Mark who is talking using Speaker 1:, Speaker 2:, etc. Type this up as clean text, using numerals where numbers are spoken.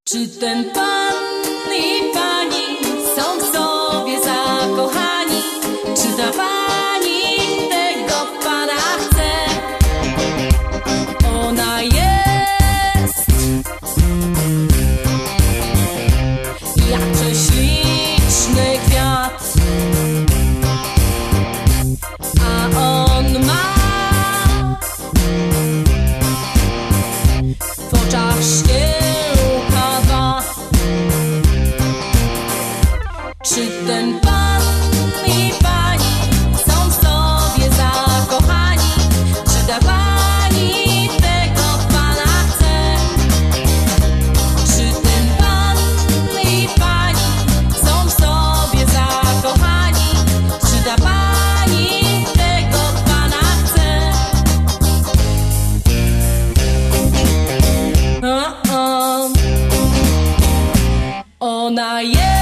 Speaker 1: Czy ten pan i pani są w sobie zakochani? Czy ta pani tego pana chce? Ona jest jak prześliczny kwiat, a on ma w oczach szkiełka dwa. Czy ten pan i pani są w sobie zakochani? Czy ta pani tego pana chce? Czy ten pan i pani są w sobie zakochani? Czy ta pani tego pana chce? Ona jest